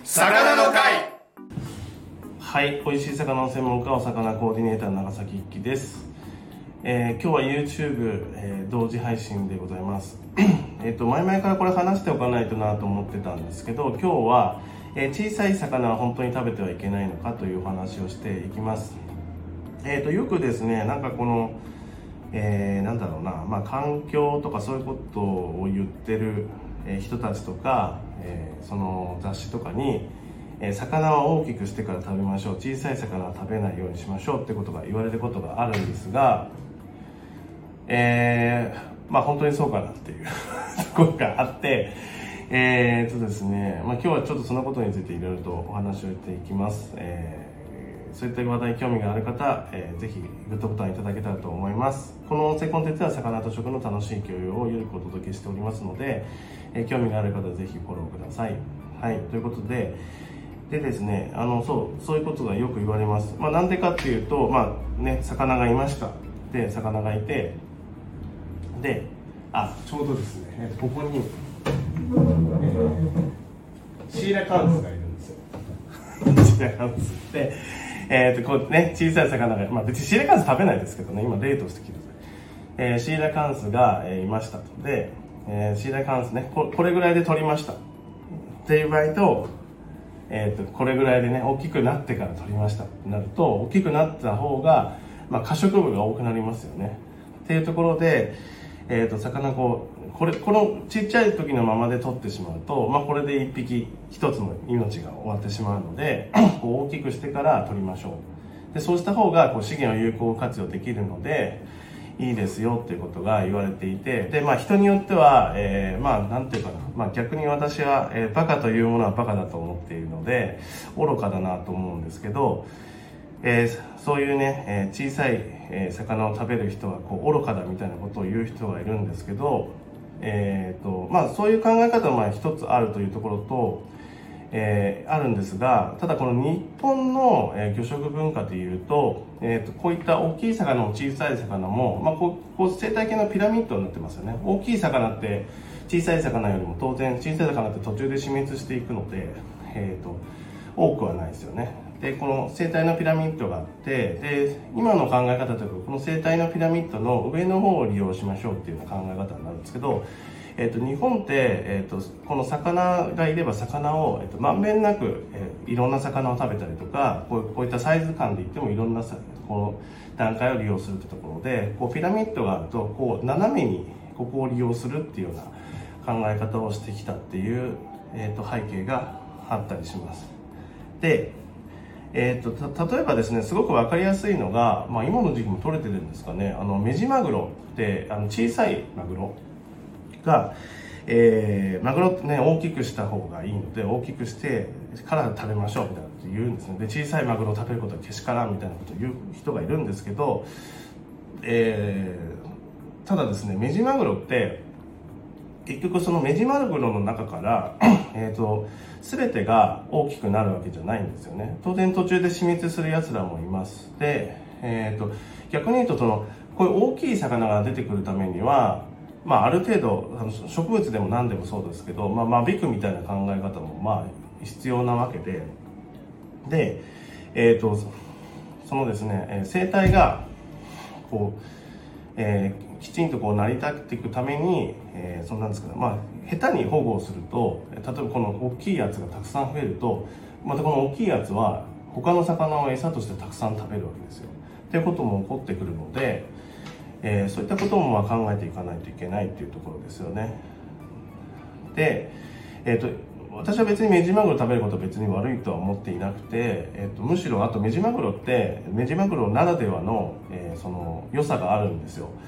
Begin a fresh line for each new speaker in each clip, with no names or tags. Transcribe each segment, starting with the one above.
魚の会。
はい、美味しい魚の専門家お魚コーディネーター長崎一樹です。今日は YouTube、同時配信でございます。前々からこれ話しておかないとなと思ってたんですけど、今日は、小さい魚は本当に食べてはいけないのかというお話をしていきます。よくですね、なんかこの、なんだろうな、環境とかそういうことを言ってる人たちとか、その雑誌とかに、魚は大きくしてから食べましょう、小さい魚は食べないようにしましょうってことが言われることがあるんですが、本当にそうかなっていうところがあってですね、今日はちょっとそのことについていろいろとお話をしていきます。そういった話題に興味がある方、ぜひグッドボタンいただけたらと思います。この音声コンテンツは魚と食の楽しい共有をよりお届けしておりますので、興味がある方はぜひフォローください。はい、ということでですね、そういうことがよく言われます。なんでかっていうと、魚がいました。で、魚がいて、で、ちょうどですね、ここに、シーラカンスがいるんですよ。シーラカンスで、こうね、小さい魚が、別にシーラカンス食べないですけどね、今例として聞いてください。シーラカンスが、いましたと。で、シーラカンスね、これぐらいで取りましたっていう場合と、これぐらいでね、大きくなってから取りましたってなると、大きくなった方が、可食部が多くなりますよね。っていうところで、魚このちっちゃい時のままで取ってしまうと、これで一つの命が終わってしまうので、大きくしてから取りましょう。で、そうした方が資源を有効活用できるので、いいですよっていうことが言われていて、で、人によっては、なんていうかな、逆に私は、バカというものはバカだと思っているので、愚かだなと思うんですけど、そういうね、小さい、魚を食べる人は愚かだみたいなことを言う人がいるんですけど、そういう考え方は一つあるというところと、あるんですが、ただこの日本の、魚食文化でいうと、こういった大きい魚も小さい魚も、生態系のピラミッドになってますよね。大きい魚って小さい魚よりも当然小さい魚って途中で死滅していくので、多くはないですよね。で、この生態のピラミッドがあって、で、今の考え方というか、この生態のピラミッドの上の方を利用しましょうっていうような考え方になるんですけど、日本って、この魚がいれば魚を、まんべんなく、いろんな魚を食べたりとか、こういったサイズ感で言ってもいろんなこの段階を利用するってところで、ピラミッドがあると、斜めにここを利用するっていうような考え方をしてきたっていう、背景があったりします。で、例えばですね、すごくわかりやすいのが、今の時期も取れてるんですかね、メジマグロって小さいマグロが、マグロってね、大きくした方がいいので、大きくしてから食べましょうみたいなこと言うんですね。で、小さいマグロを食べることはけしからんみたいなことを言う人がいるんですけど、ただですね、メジマグロって結局そのメジマグロの中から全てが大きくなるわけじゃないんですよね。当然途中で死滅するやつらもいます。で、逆に言うとこういう大きい魚が出てくるためには、ある程度植物でも何でもそうですけど、ビクみたいな考え方も必要なわけで、そのですね、生態がきちんと成り立っていくために、なんですかね、下手に保護をすると、例えばこの大きいやつがたくさん増えると、またこの大きいやつは他の魚を餌としてたくさん食べるわけですよ。っていうことも起こってくるので、そういったことも考えていかないといけないっていうところですよね。で、私は別にメジマグロ食べることは別に悪いとは思っていなくて、むしろあとメジマグロってメジマグロならではの、その良さがあるんですよ。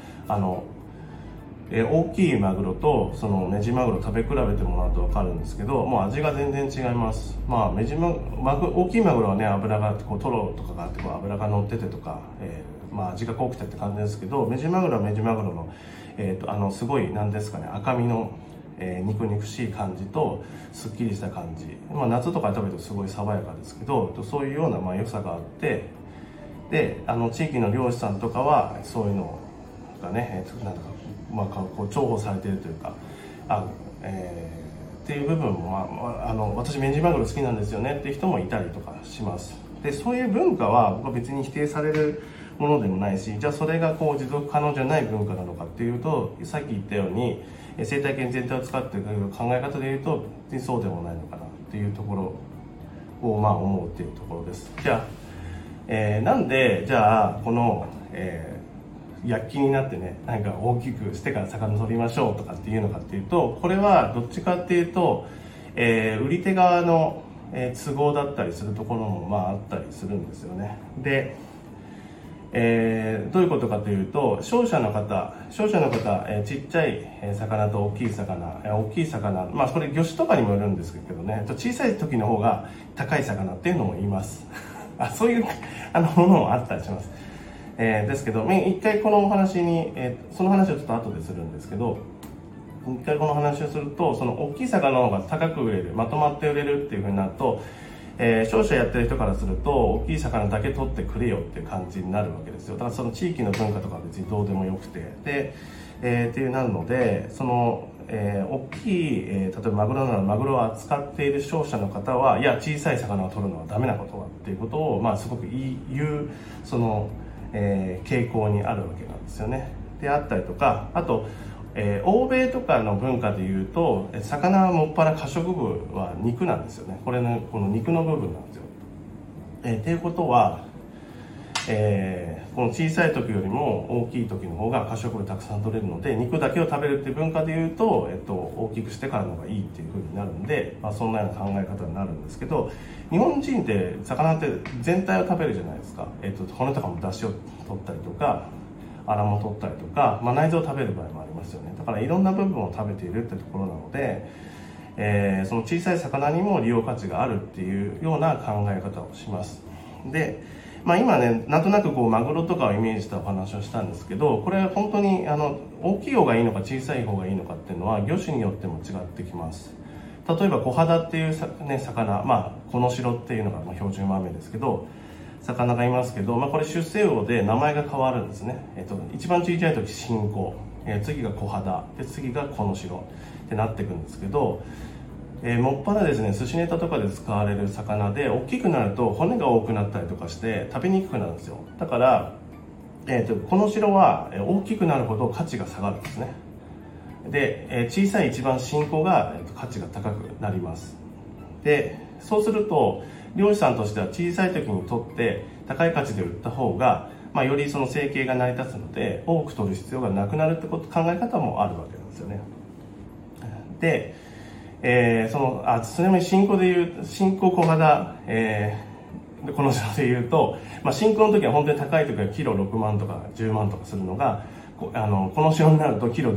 大きいマグロとそのメジマグロ食べ比べてもらうと分かるんですけど、もう味が全然違います。大きいマグロはね、脂があってトロとかがあって脂が乗っててとか、味が濃くてって感じですけど、メジマグロはメジマグロの、すごいなんですかね、赤身の肉々しい感じとすっきりした感じ、夏とかで食べるとすごい爽やかですけど、そういうような良さがあって、で、地域の漁師さんとかはそういうのがね、重宝されているというか、 っていう部分も、私メンジマグロ好きなんですよねっていう人もいたりとかします。でそういう文化は僕は別に否定されるものでもないし、じゃあそれがこう持続可能じゃない文化なのかっていうと、さっき言ったように生態系全体を使っている考え方でいうと別にそうでもないのかなっていうところを思うっていうところです。じゃあ、なんでじゃあこの、躍起になってね、何か大きくしてから魚取りましょうとかっていうのかっていうと、これはどっちかっていうと、売り手側の都合だったりするところもあったりするんですよね。で、どういうことかというと、商社の方、ちっちゃい魚と大きい魚、これ魚種とかにもよるんですけどね、小さい時の方が高い魚っていうのもいますそういうものもあったりします。ですけど、一回このお話に、その話をちょっと後でするんですけど、一回この話をすると、その大きい魚の方が高く売れる、まとまって売れるっていうふうになると、商社やってる人からすると大きい魚だけ取ってくれよっていう感じになるわけですよ。だからその地域の文化とかは別にどうでもよくて、で、っていうなるので、その、大きい、例えばマグロならマグロを扱っている商社の方は、いや小さい魚を取るのはダメなことだっていうことを、すごく言うその、傾向にあるわけなんですよね。であったりとか、あと、欧米とかの文化でいうと魚はもっぱら可食部は肉なんですよね。これのこの肉の部分なんですよ。っていうことは、この小さい時よりも大きい時の方が可食部たくさん取れるので、肉だけを食べるっていう文化でいうと、大きくしてからの方がいいっていう風になるんで、そんなような考え方になるんですけど、日本人って魚って全体を食べるじゃないですか。骨とかも出汁を取ったりとか、アラも取ったりとか、内臓を食べる場合もありますよね。だからいろんな部分を食べているってところなので、その小さい魚にも利用価値があるっていうような考え方をします。で、今ね、なんとなくこうマグロとかをイメージしたお話をしたんですけど、これは本当に大きい方がいいのか小さい方がいいのかっていうのは魚種によっても違ってきます。例えば小肌っていう魚、コノシロっていうのが標準和名ですけど、魚がいますけど、これ出世魚で名前が変わるんですね。一番小さい時新子、次が小肌で次がコノシロってなっていくんですけど、もっぱらですね、寿司ネタとかで使われる魚で大きくなると骨が多くなったりとかして食べにくくなるんですよ。だから、コノシロは大きくなるほど価値が下がるんですね。で、小さい一番新子が価値が高くなります。で、そうすると漁師さんとしては小さい時に取って高い価値で売った方が、よりその生計が成り立つので多く取る必要がなくなるって考え方もあるわけなんですよね。で、ちなみに新子小肌、この人で言うと、新子の時は本当に高い時はキロ6万とか10万とかするのが、この塩になるとキロ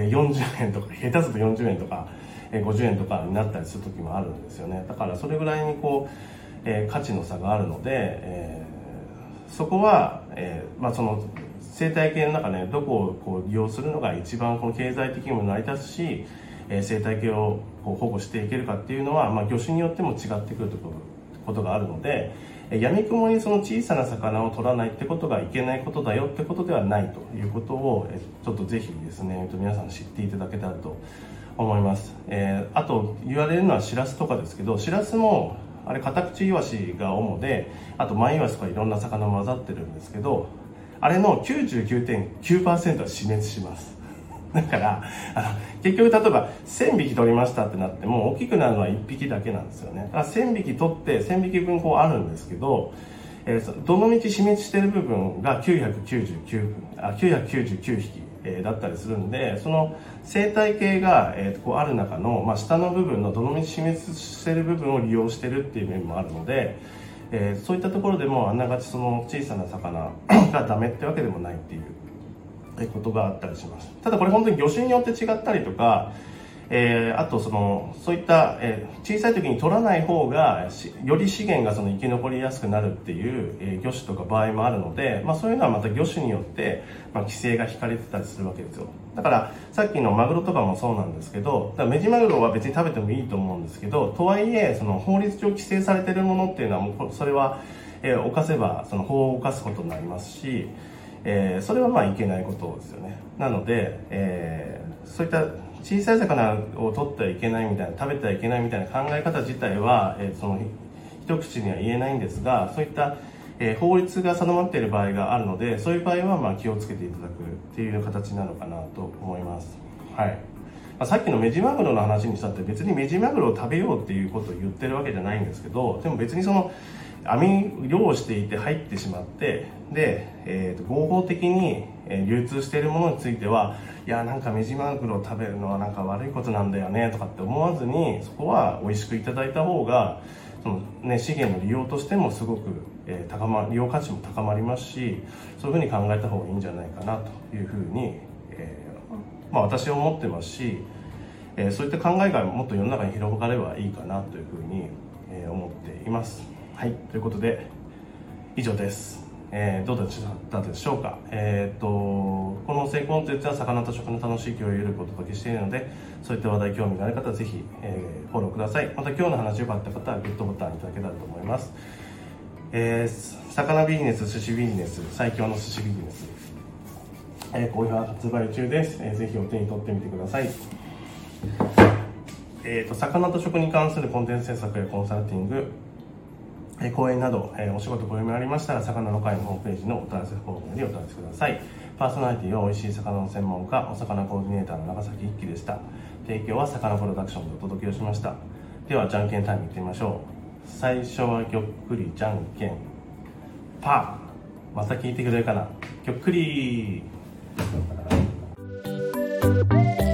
40円とか、下手すると40円とか50円とかになったりする時もあるんですよね。だからそれぐらいに価値の差があるので、そこは、その生態系の中でどこを利用するのが一番この経済的にも成り立つし、生態系を保護していけるかっていうのは、魚種によっても違ってくることがあるので、闇雲にその小さな魚を取らないってことがいけないことだよってことではないということを、ちょっとぜひですね、皆さん知っていただけたらと思います。あと言われるのはシラスとかですけど、シラスもあれカタクチイワシが主で、あとマイワシとかいろんな魚混ざってるんですけど、あれの 99.9% は死滅します。だから結局例えば1000匹取りましたってなっても大きくなるのは1匹だけなんですよね。だから1000匹取って1000匹分あるんですけど、どの道死滅してる部分が999匹だったりするんで、その生態系がある中の、下の部分のどの道死滅してる部分を利用してるっていう面もあるので、そういったところでもあながちその小さな魚がダメってわけでもないっていうことがあったりします。ただこれ本当に魚種によって違ったりとか、あとそういった、小さい時に取らない方がより資源が生き残りやすくなるっていう、魚種とか場合もあるので、そういうのはまた魚種によって、規制が引かれてたりするわけですよ。だからさっきのマグロとかもそうなんですけど、メジマグロは別に食べてもいいと思うんですけど、とはいえ法律上規制されているものっていうのはもうそれは、犯せば法を犯すことになりますし、それはいけないことですよね。なので、そういった小さい魚を取ってはいけないみたいな、食べてはいけないみたいな考え方自体は、その一口には言えないんですが、そういった、法律が定まっている場合があるので、そういう場合はまあ気をつけていただくっていう形なのかなと思います。はい。さっきのメジマグロの話にしたって別にメジマグロを食べようっていうことを言ってるわけじゃないんですけど、でも別にその網漁をしていて入ってしまってで、合法的に流通しているものについてはいやなんかメジマグロを食べるのはなんか悪いことなんだよねとかって思わずに、そこは美味しくいただいた方がその、ね、資源の利用としてもすごく、利用価値も高まりますし、そういうふうに考えた方がいいんじゃないかなというふうに、私は思ってますし、そういった考えがもっと世の中に広がればいいかなというふうに、思っています。はい、ということで以上です。どうだったでしょうか。この音声コンテンツは魚と食の楽しい共有をお届けしているので、そういった話題興味がある方はぜひ、フォローください。また今日の話良かった方はグッドボタンいただけたらと思います。魚ビジネス、寿司ビジネス、最強の寿司ビジネス、好評発売中です。ぜひお手に取ってみてください。魚と食に関するコンテンツ制作やコンサルティング、講演など、お仕事ご用意ありましたら、魚の会のホームページのお問い合わせフォームよりお問い合わせください。パーソナリティは美味しい魚の専門家、お魚コーディネーターの長崎一樹でした。提供は魚プロダクションでお届けをしました。では、じゃんけんタイムいってみましょう。最初はぎょっくりじゃんけんパー。また聞いてくれるかな。ぎょっくり。